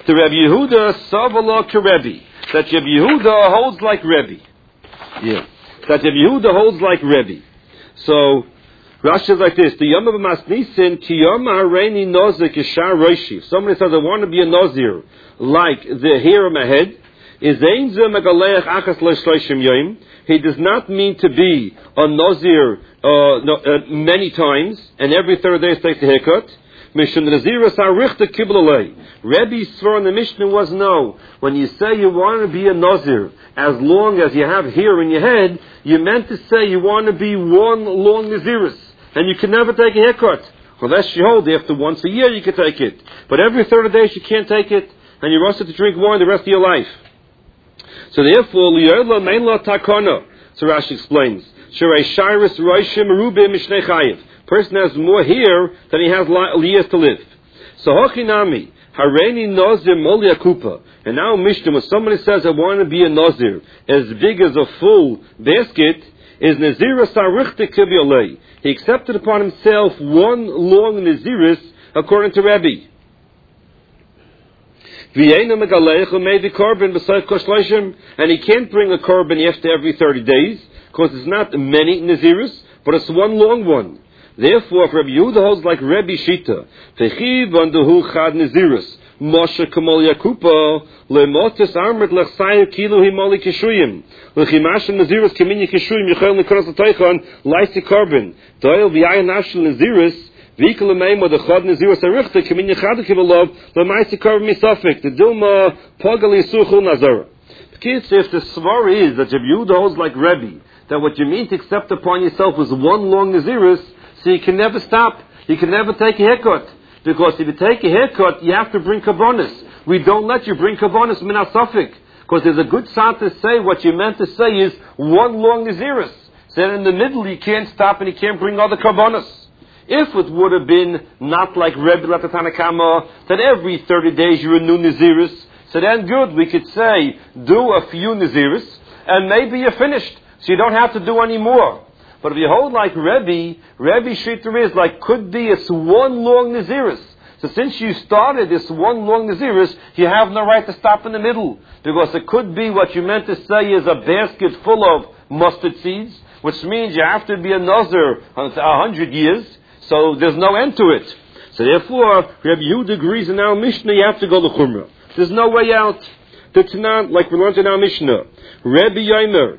The Rabbi Yehuda Savala Kerebi. That Rabbi Yehuda holds like Rebbe. Yeah. That Rabbi Yehuda holds like Rebbe. So, Rashi is like this. The Yom Masnisin Ki Yom Hareini Nozer Kishar Roshi. If somebody says, I want to be a Nazir, like the hair of my head, is Einze Megaleach Achas Leishloshim Yom. He does not mean to be a Nazir many times, and every third day takes the haircut. Rebbe's svar in the Mishnah was no. When you say you want to be a Nazir, as long as you have hair in your head, you meant to say you want to be one long Naziris, and you can never take a haircut. Unless you hold after once a year you can take it. But every third of days you can't take it, and you're also to drink wine the rest of your life. So therefore, Li'erla Meinla Takana, so Rashi explains, Sherei Shairis Roishim Rubim Mishnei Chayiv. Person has more hair than he has years to live. So Hochinami, Hareini Nazir Moli Akupa. And now Mishnah, when somebody says, I want to be a Nazir, as big as a full basket, is Naziris Arichte Kibiolei. He accepted upon himself one long Naziris, according to Rabbi. And he can't bring a korban after every 30 days, because it's not many Naziris, but it's one long one. Therefore, if Rabbi Yehuda holds like Rabbi Shita, Fechiv anduhu chad Naziris, Moshe Kamol Yakupa, Lemotis Armit Lechsayu Kilu Himoli Kishuyim, Lechimash Naziris Kaminya Kishuyim, Yechel Nikras Lataychan, Laisi Korban, Doyle Viayan Nashel Naziris, Vikal Meimo, the Chad Naziris Arichte, Kaminya Chadakivalov, Lemaisi Korban Misafik, the Dilma Pogali Suchul Nazara. If the svar is that Rabbi Yehuda holds like Rabbi, that what you mean to accept upon yourself is one long Naziris, so you can never stop. You can never take a haircut. Because if you take a haircut, you have to bring karbonis. We don't let you bring karbonis min asafik. Because there's a good sign to say what you meant to say is one long Naziris. So then in the middle you can't stop and you can't bring other karbonis. If it would have been not like Rebbe Latatanakama, that every 30 days you're a new Naziris, so then good, we could say, do a few Naziris, and maybe you're finished. So you don't have to do any more. But if you hold like Rebbe Shita is like, could be it's one long Naziris. So since you started this one long Naziris, you have no right to stop in the middle. Because it could be what you meant to say is a basket full of mustard seeds, which means you have to be a Nazir 100 years, so there's no end to it. So therefore, Rabbi Yehuda agrees in our Mishnah, you have to go to Chumrah. There's no way out. That's not like we learned in our Mishnah. Rabbi Yomer,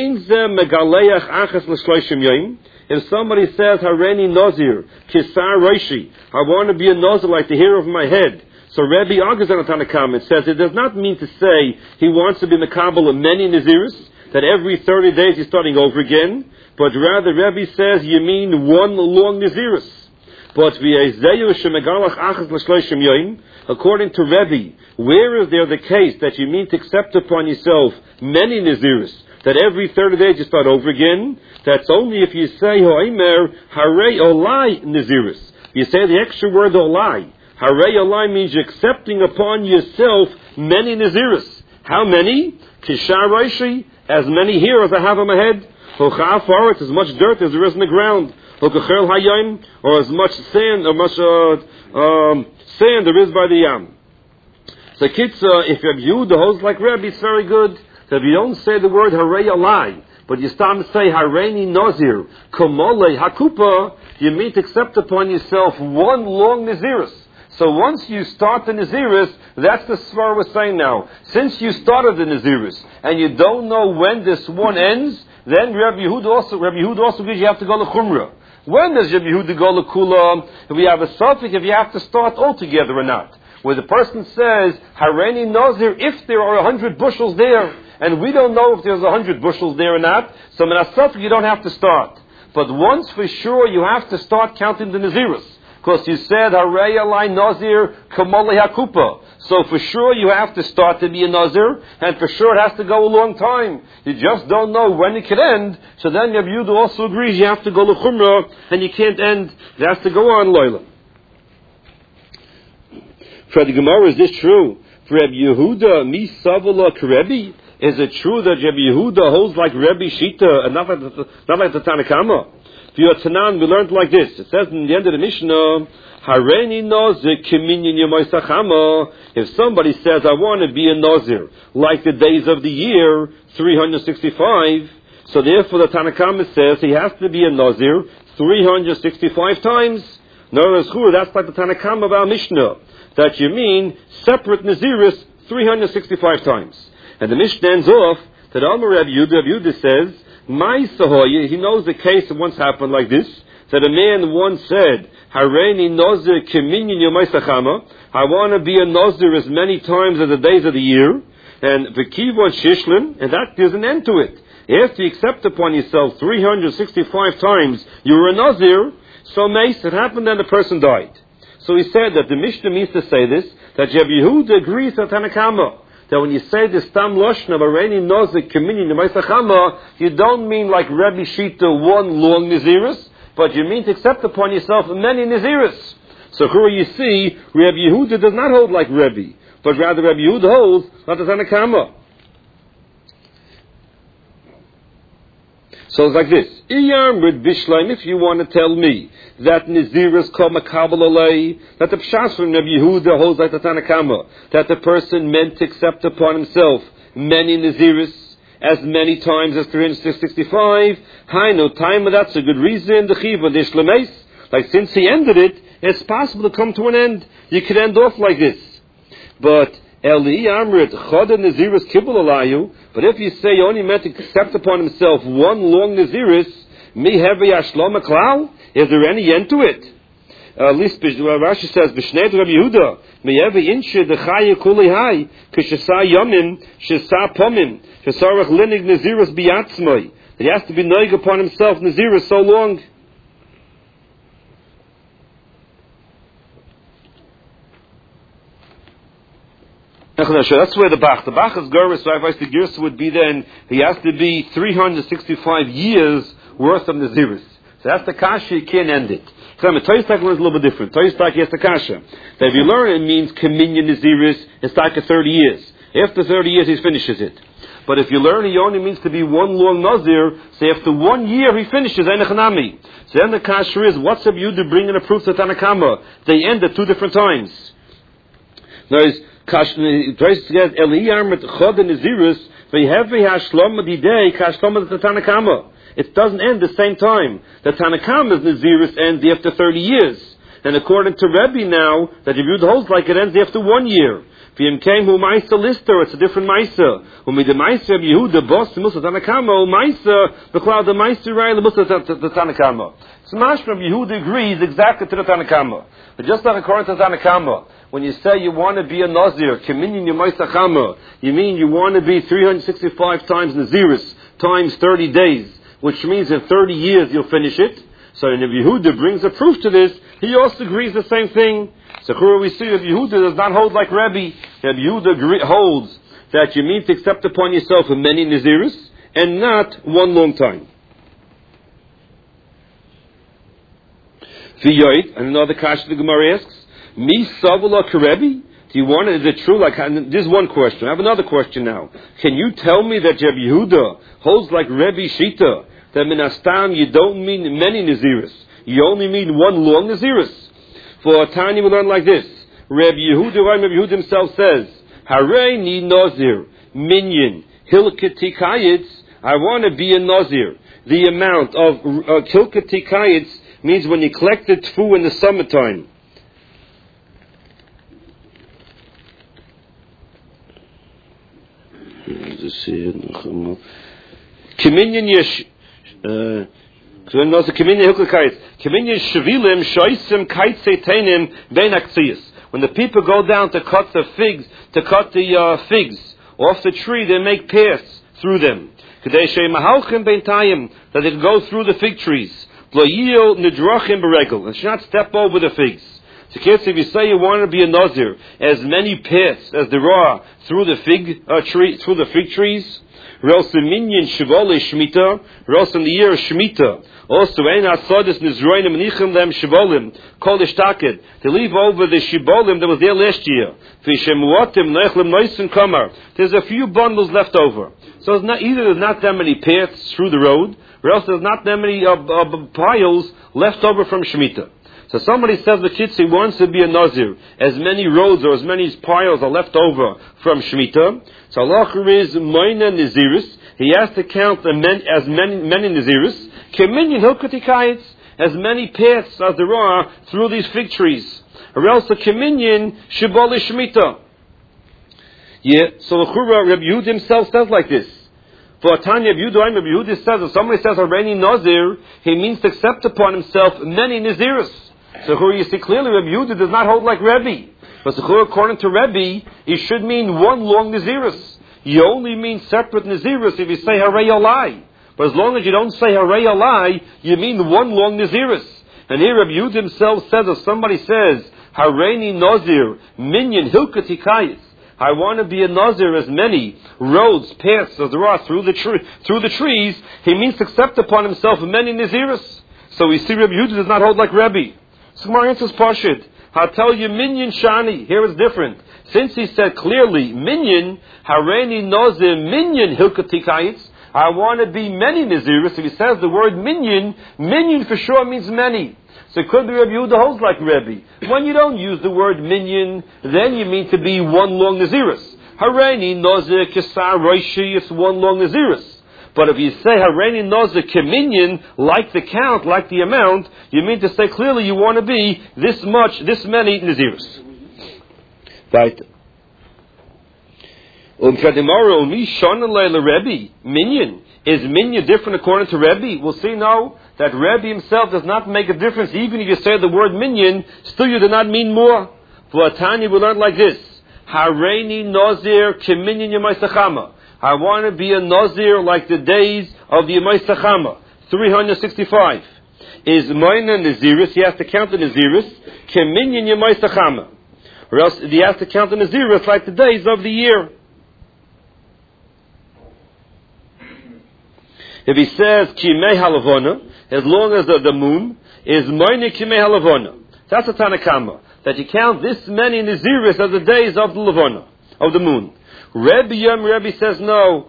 if somebody says, Hareni Nazir, Kisar Roshi, I want to be a Nazir like the hair of my head. So Rabbi argues on a Tanakam, it says it does not mean to say he wants to be Makabal of many Naziris, that every 30 days he's starting over again, but rather Rabbi says you mean one long Naziris. But according to Rabbi, where is there the case that you mean to accept upon yourself many Naziris, that every 30 days you start over again? That's only if you say Ho'imer Harei Olai Naziris. You say the extra word Olai. Harei Olai means you're accepting upon yourself many Naziris. How many? Kishar Roshi, as many here as I have on my head. Hochaf Aretz, as much dirt as there is in the ground. Hokachel Hayim, or as much sand, or much sand there is by the Yam. So Kitza, if Rabbi Yehuda holds like Rabbi, it's very good. So if you don't say the word Harei Alai, but you start to say Hareini Nazir, Komole Hakupa, you mean to accept upon yourself one long Naziris. So once you start the Naziris, that's the svar we're saying now. Since you started the Naziris, and you don't know when this one ends, then Rabbi Yehuda also gives you have to go to Chumrah. When does Rabbi Yehuda go to Kula? If we have a suffix, if you have to start altogether or not. Where the person says, Hareni Nazir, if there are 100 bushels there, and we don't know if there's 100 bushels there or not, so in a suffix you don't have to start. But once for sure you have to start counting the Naziris. Because you said, Harei Alai Nazir, Kamoli Hakupa. So for sure you have to start to be a Nazir, and for sure it has to go a long time. You just don't know when it could end. So then Rabbi Yehuda also agrees you have to go to Chumrah, and you can't end. It has to go on Loila. For the Gemara, is this true? For Rabbi Yehuda, Mi Savala Kerebi? Is it true that Rabbi Yehuda holds like Rabbi Shita, and not like the Tanakama? For your Tanan, we learned like this. It says in the end of the Mishnah, Hareni Nazir Kiminyan Yomoisachama. If somebody says, I want to be a Nazir, like the days of the year, 365, so therefore the Tanakhama says he has to be a Nazir 365 times. No, that's like the Tanakhama of our Mishnah, that you mean separate Naziris 365 times. And the Mishnah ends off that Amar Rabbi Yehuda says, he knows the case that once happened like this, that a man once said, Hareini Nazir Kiminyan Yomaisachama, I want to be a Nazir as many times as the days of the year, and V'kivon Shishlin, and that gives an end to it. After you accept upon yourself 365 times you were a Nazir, so Mace, it happened and the person died. So he said that the Mishnah means to say this, that Rabbi Yehuda agrees to Tanakama, that when you say the Stam Loshna of Areni Nozik Kiminyan Yemaisachama, you don't mean like Rabbi Shita one long Naziris, but you mean to accept upon yourself many Naziris. So here you see, Rabbi Yehuda does not hold like Rabbi, but rather Rabbi Yehuda holds like the Tanakama. So it's like this. If you want to tell me that Naziris call Makabal Alei, that the Pshas from Rabbi Yehuda holds like the Tanakama, that the person meant to accept upon himself many Naziris, as many times as 365, no time, that's a good reason, the Chiva Dishlemes, like since he ended it, it's possible to come to an end. You could end off like this. But Eli Amrit Choda Naziris Kibbul Alayu, but if you say he only meant to accept upon himself one long Naziris, Mi Hevi Ashlom Klau, is there any end to it? At least Rashi says, B'shnei Rabbi Yehuda, Mi Hevi Inshe Dechaya Kuli Hai, Kishasa Yomim, Shesa Pomim, Shesarach Linig Naziris Biatzmai. That he has to be noig upon himself Naziris so long. That's where the Bach's Gervis, the Gersa would be then, he has to be 365 years worth of Naziris. So that's the Kasha, you can't end it. So Toystak learns a little bit different. Toystak has the Kasha. That if you learn it means Kiminyan Naziris, it's like 30 years. After 30 years he finishes it. But if you learn it only means to be one long Nazir, say after 1 year he finishes Einachanami. So then the Kasha is, what's up you to bring in a proof to Tanakama? They end at 2 different times. Now it doesn't end the same time. The Tanakama's Naziris ends after 30 years. And according to Rebbe now, that Yehuda holds like it ends after 1 year. It's a different Maisa. The Maisa of Yehuda, boss the Musa Tanakama, Maisa, the cloud the Maisa Rai, the Musa Tanakama. So Mashma Yehuda agrees exactly to the Tanakama. But just like according to Tanakama, when you say you want to be a Nazir, Kiminyan Yomaisachama, you mean you want to be 365 times Naziris, times 30 days, which means in 30 years you'll finish it. So if Yehuda brings a proof to this, he also agrees the same thing. So here we see that Yehuda does not hold like Rabbi. Rabbi Yehuda holds that you mean to accept upon yourself many Naziris, and not one long time. V'yoid, and another question the Gemara asks, Mi savula karebi? Do you want it? Is it true? Like, this is one question. I have another question now. Can you tell me that Rabbi Yehuda holds like Rebbe Shita, that minastam you don't mean many Naziris, you only mean one long Naziris? For Tanya we learn like this. Rabbi Yehuda himself says, Harei ni Nazir, minyan, hilkati kayitz, I want to be a Nazir. The amount of hilkati kayitz means when you collect the tfu in the summertime. Kiminyan yesh Kiminyan shvilim shoisim kaitze teinim bein aktziyas. When the people go down to cut the figs off the tree, they make paths through them. Kadei sheimahalchim bein tayim, that they go through the fig trees. Lo yil nidrachim beregel, and should not step over the figs. So kids, if you say you want to be a Nazir, as many paths as there are through the fig trees, Rosh Minyan Shivole Shmita, Rosh in the year of Shmita. Also, Ein Asodis Nizroinim Nichem Lem Shivolim, Kol Ishtaket, to leave over the Shivolim that was there last year. Vishemuotim Lechlem Noisen Kamar. There's a few bundles left over. So it's not, either there's not that many paths through the road, or else there's not that many piles left over from Shemitah. So somebody says the Kitzi wants to be a Nazir, as many roads or as many piles are left over from Shemitah. So halacha is Moina Naziris. He has to count as many Naziris. Keminyan Hilkati Kayitz, as many paths as there are through these fig trees. Or else the Keminyan Shibali Shemitah. Yeah, so the Chura Rabbi Yehuda himself says like this. For Tanya Rabbi Yehuda says, if somebody says Hareini Nazir, he means to accept upon himself many Naziris. So you see clearly Rabbi Yehuda does not hold like Rebbe. But according to Rebbe, it should mean one long Naziris. You only mean separate Naziris if you say Harei Alai. But as long as you don't say Harei Alai, you mean one long Naziris. And here Rabbi Yehuda himself says, if somebody says Hareini Nazir, Minyan Hilkati Kayis, I want to be a Nazir as many roads, paths as there are through the trees, he means to accept upon himself many Naziris. So we see Rabbi Yehuda does not hold like Rebbe. So Gemara answers Pashid. I'll tell you Minyan Shani. Here it's different. Since he said clearly Minyan, Hareini Nazir Minyan Hilkati Kayitz, I want to be many Naziris. If he says the word Minyan, Minyan for sure means many. So it could be Rabbi Yehuda holds like Rebbe. When you don't use the word Minyan, then you mean to be one long Naziris. Hareini Nazir Kesar Roishi, it's one long Naziris. But if you say Hareini Nazir Keminyan, like the count, like the amount, you mean to say clearly you want to be this many Naziris. Right. Minyan. Is Minyan different according to Rebbe? We'll see now that Rebbe himself does not make a difference. Even if you say the word Minyan, still you do not mean more. For Tanya we learn like this. Hareini Nazir Keminyan Yemaisachama. I want to be a Nazir like the days of the Yemai Sachama, 365. Is Moina Naziris, he has to count the Naziris, Keminyan Yemai Sachama. Or else he has to count the Naziris like the days of the year. If he says Kimei Halavona, as long as the moon, is Moina Kimei Halavona. That's a Tanakama. That you count this many Naziris as the days of the Lavona, of the moon. Rebbe says no.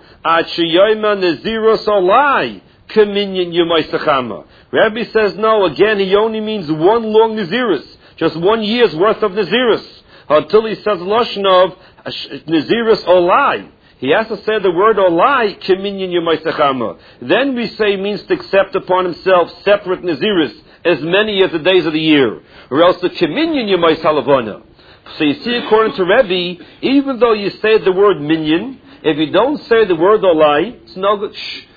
Rebbe says no. Again, he only means one long Naziris, just 1 year's worth of Naziris, until he says Lashon of Naziris Olai. He has to say the word Olai Keminyan Yemaisachama. Then we say means to accept upon himself separate Naziris, as many as the days of the year, or else the Keminyan Yemais Halavona. So you see, according to Rebbe, even though you say the word Minyan, if you don't say the word Olai, it's no good.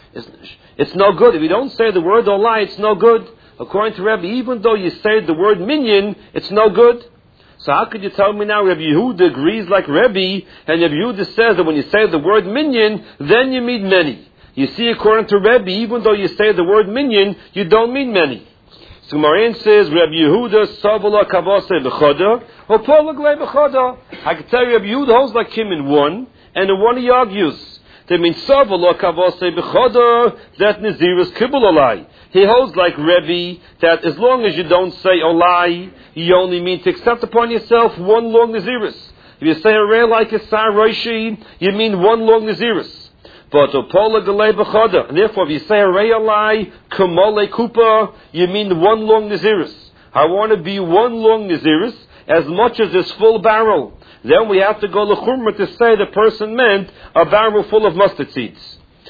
It's no good. If you don't say the word Olai, it's no good. According to Rebbe, even though you say the word Minyan, it's no good. So how could you tell me now Rabbi Yehuda agrees like Rebbe, and Rabbi Yehuda says that when you say the word Minyan, then you mean many. You see, according to Rebbe, even though you say the word Minyan, you don't mean many. So Marian says, Rabbi Yehuda Savala Kavase B'choda, or Polaglei B'choda. I can tell you Rabbi Yehuda holds like him in one, and in one he argues. That means Savala Kavase B'choda, that Naziris Kibbul Olai. He holds like Rebbe, that as long as you don't say Olai, you only mean to accept upon yourself one long Naziris. If you say Harei like a Sar Roishi, you mean one long Naziris. But Opola Galei B'choda, and therefore if you say Harei Alai, Kamole Kupa, you mean one long Naziris. I want to be one long Naziris, as much as this full barrel. Then we have to go L'chumra to say the person meant a barrel full of mustard seeds.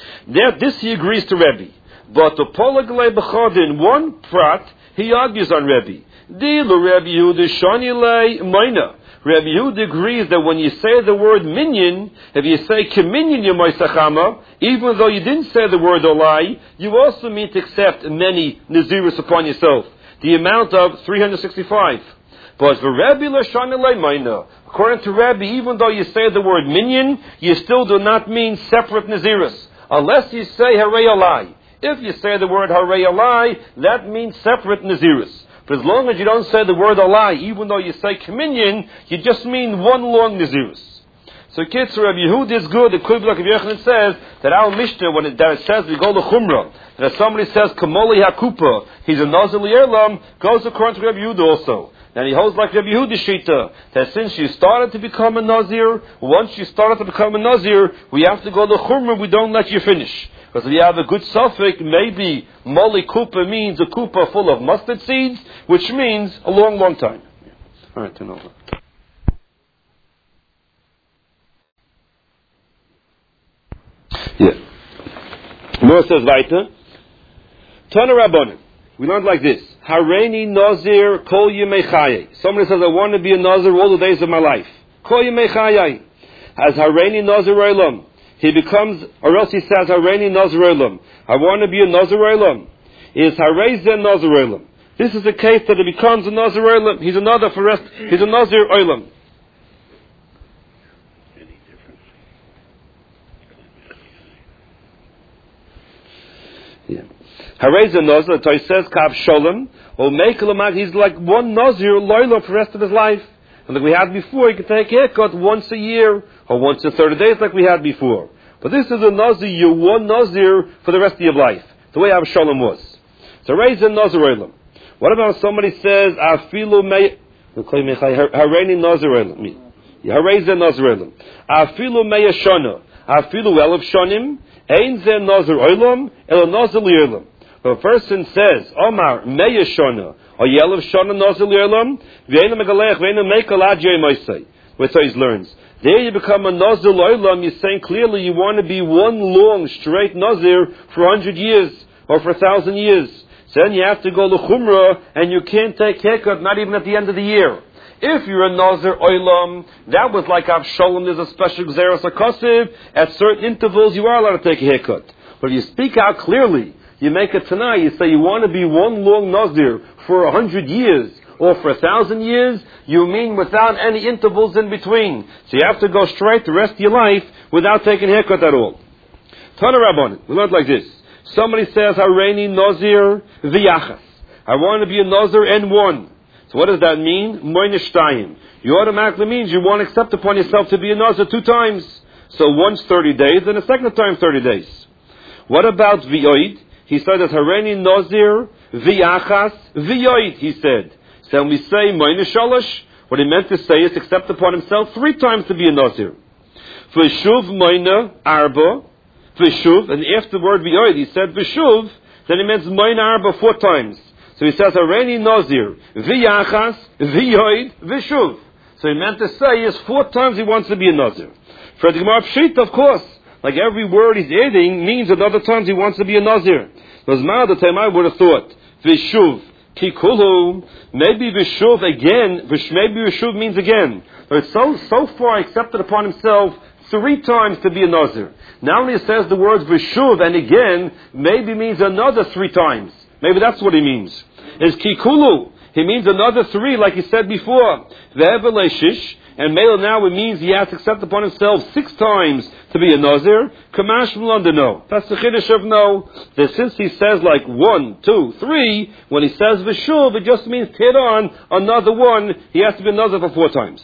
This he agrees to Rebbe. But Opola Galei B'choda, in one prat, he argues on Rebbe. Dilu Rebbe Yehuda Shani Lei Moina. Rabbi Yehuda agrees that when you say the word Minyan, if you say Keminyan Yemaisachama, even though you didn't say the word Olai, you also mean to accept many Naziris upon yourself, the amount of 365. But for Rabbi Lashon Maina, according to Rabbi, even though you say the word Minyan, you still do not mean separate Naziris, unless you say Harei Olai. If you say the word Harei Olai, that means separate Naziris. But as long as you don't say the word Olai, even though you say Keminyan, you just mean one long Naziris. So kids, Rabbi Yehuda is good. The Kuv like Yochanan says that our Mishnah, when it says we go to Chumrah, that if somebody says Kamoli Hakupa, he's a Nazir L'Erlam, goes according to Rabbi Yehuda also. And he holds like Rabbi Yehuda Shita, that since you started to become a Nazir, once you started to become a Nazir, we have to go to Chumrah, we don't let you finish. Because if you have a good suffix, maybe Moli Kupa means a Kupa full of mustard seeds, which means a long, long time. All right, turn over. Yeah. More says weiter. Tana Rabbanan. We learned like this. Hareini Nazir Kol Yemei Chayei. Somebody says, I want to be a Nazir all the days of my life. Kol Yemei Chayei. As Hareini Nazir Olam. He becomes, or else he says, Hareini Nazir Olam. I want to be a Nazir Olam. Is Hareizen Nazir Olam. This is a case that he becomes a Nazir Olam. He's another for rest. He's a Nazir Olam. Yeah. Hareizen Nazir, the says, Kav Sholem, or make he's like one Nazir loyal for the rest of his life. And like we had before, he could take a haircut once a year, or once in 30 days like we had before. But this is a Nazir, you're one Nazir for the rest of your life. The way Avshalom was. So Hareizen Nazir Olam. What about somebody says, Afilu Mei, Hareini Nazir Olam. Hareizen Nazir Olam. Afilu Mei Shana. Afilu Elef Shanim. Ein Zen Nazir Olam. Elo Nazir Olam. If a person says, Omar, Meya Shona, or Yelav Shona Nazir Olam, V'ena Megalech, V'ena Meikal Adjei Moisei. That's how he learns. There you become a Nazir Olam, you're saying clearly you want to be one long, straight Nazir for 100 years, or for 1,000 years. So then you have to go to Chumrah, and you can't take haircut, not even at the end of the year. If you're a Nazir Olam, that was like Avshalom, there's a special Gzeras HaKosiv, at certain intervals you are allowed to take a haircut. But if you speak out clearly, you make a Tanai, you say you want to be one long Nazir for 100 years, or for 1,000 years, you mean without any intervals in between. So you have to go straight the rest of your life without taking a haircut at all. Tana Rabbanan, we learned like this. Somebody says, Hareini Nazir V'yachas. I want to be a Nazir and one. So what does that mean? Moinishtayim. You automatically means you want to accept upon yourself to be a Nazir 2 times. So once 30 days, and a second time 30 days. What about V'yoid? He said that Hareini Nazir V'yachas V'yoid, he said. So when we say Moinish Shalosh, what he meant to say is accept upon himself 3 times to be a Nazir. V'shuv Moina Arba. V'shuv, and after the word V'yoid, he said V'shuv, then he meant Moina Arba 4 times. So he says Hareini Nazir V'yachas V'yoid V'shuv. So he meant to say is 4 times he wants to be a Nazir. For the Gemara Pshita, of course, like every word he's adding means that other times he wants to be a Nazir. Because now the time I would have thought V'shuv Kikulu, maybe V'shuv again, maybe V'shuv means again. But it's so far accepted upon himself 3 times to be a Nazir. Now when he says the words V'shuv and again, maybe means another 3 times. Maybe that's what he means. Is Kikulu, he means another 3 like he said before. Ve'eveleshish, and Mela now it means he has to accept upon himself 6 times to be a Nazir. Kamash Melanda, no. That's the Chiddush of no. That since he says like 1, 2, 3, when he says V'shuv, it just means hit on another 1. He has to be a Nazir for 4 times.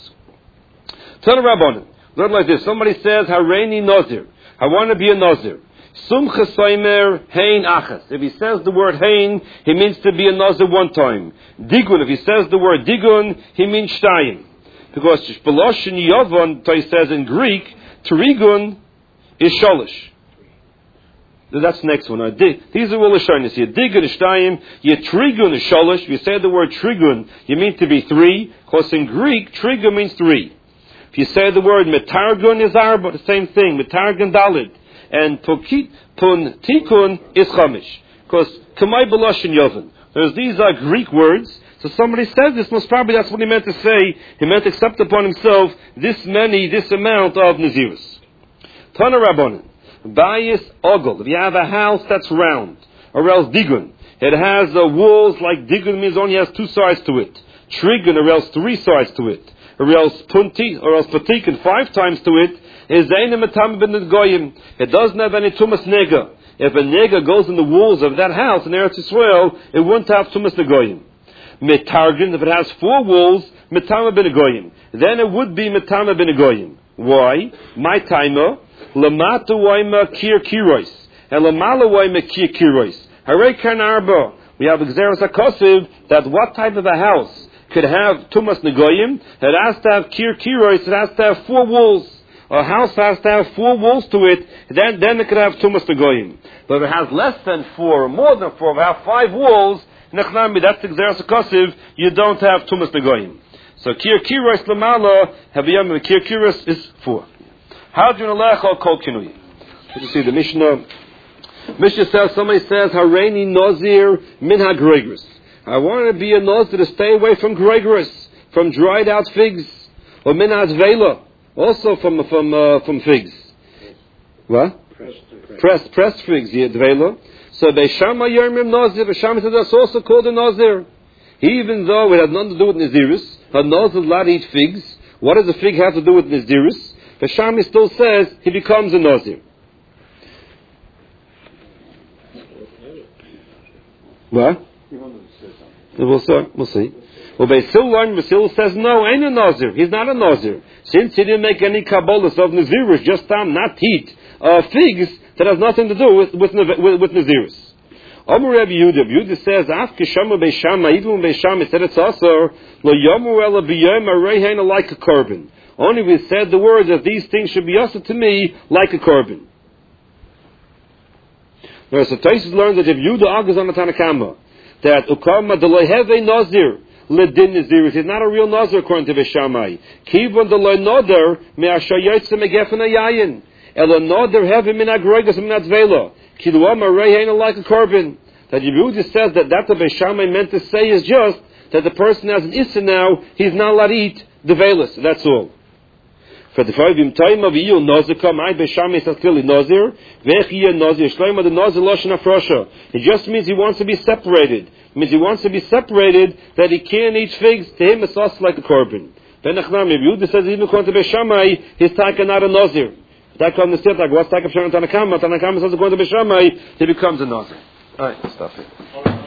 Tana Rabbanan. Not like this. Somebody says Hareini Nazir. I want to be a Nazir. Sum chesaymer hein achas. If he says the word hein, he means to be a Nazir 1 time. Digun, if he says the word digun, he means shtayim. Because Beloshin Yavon, he says in Greek, Trigun is Sholish. That's the next one. These are all the shyness here. Digun is Shtayim, Trigun is Sholish. If you say the word Trigun, you mean to be 3, because in Greek, Trigun means 3. If you say the word Metargun is Arba, the same thing, Metargun Dalid. And Tikun is Chamish. Because Kamai Beloshin Yavon. These are Greek words. So somebody says this, most probably that's what he meant to say. He meant to accept upon himself this amount of Nazirus. Tana Rabbanan, Bayis Ogel. If you have a house that's round, or else Digun, it has walls like Digun means only has 2 sides to it. Trigun, or else 3 sides to it. Or else Punti, or else Patikin 5 times to it. Is Zaina Matam ben Goyim. It doesn't have any Tumas Nega. If a Nega goes in the walls of that house in Eretz Yisrael, it wouldn't have Tumas Negoyim. Metargin, if it has 4 walls, Metama ben Goyim. Then it would be Metama ben Goyim. Why? My timer, Lamata Waima Kir Kirois, and Lamala Waima Kir Kirois. Hare Kan Arba. We have Gzeras HaKosiv that what type of a house could have Tumas Negoyim? It has to have Kir Kirois, it has to have 4 walls. a house has to have 4 walls to it, then it could have tumas to goyim. But if it has less than 4, or more than 4, if it has 5 walls, nechnami, that's the Gzeras HaKosiv, you don't have tumas to goyim. So kir kiras lamala, haviyam, kir kiras is 4. Hadron alecha kol kinui. You see the Mishnah. Mishnah says, somebody says, Hareini Nazir min ha-gregris. I want to be a Nazir to stay away from gregris, from dried out figs, or min ha-zvela, also from figs. What? Pressed figs, yeah, dvela. So Beishama Yermim Nazir, Beishama says that's also called a Nazir. Even though it had nothing to do with Nazirus, a Nazir is allowed to eat figs. What does a fig have to do with Nazirus? Beishama still says he becomes a Nazir. What? We'll see. Well, Basil says no, ain't a Nazir. He's not a Nazir. Since he didn't make any Kabbalahs of Nazirus, just not heat figs, that has nothing to do with Nazirus. Amar Rabbi Yehuda says, Af Kishama Beishama, even when Beishama said it's also, Lo Yomu Ela B'Yom Arei like a korban. Only we said the words that these things should be also to me like a korban. Now, so Taisus learned that if Yehuda argues on the Tanakama, that Ukama Deloy Heve Nazir, Ledin Nazirus, he's not a real Nazir according to Beishamai. Kivon Deloy Nader, Me'ashayotze Megefen Ayayin. Ela Nader Heve Min Agregas Min Atzvela. Kiluam Arei Heina like a korban. That Yehuda says that the Beishamai meant to say is just that the person has an Issa now, he's not allowed to eat the Velas. That's all. For the Fayvim time of Iyul Nazir come, I Beishamai says clearly Nazir, Vechiyah Nazir, Shleima the Nazir Lashon Afrosha. It just means he wants to be separated. It means he wants to be separated, that he can't eat figs. To him it's also like a korban. Then Nachnam, if Yehuda says even according to Beishamai, he's taken not a Nazir. That comes to what's Takab Shantan Tanakama? Tanakama says according to Beishamai, he becomes a Nazir. Alright, stop it.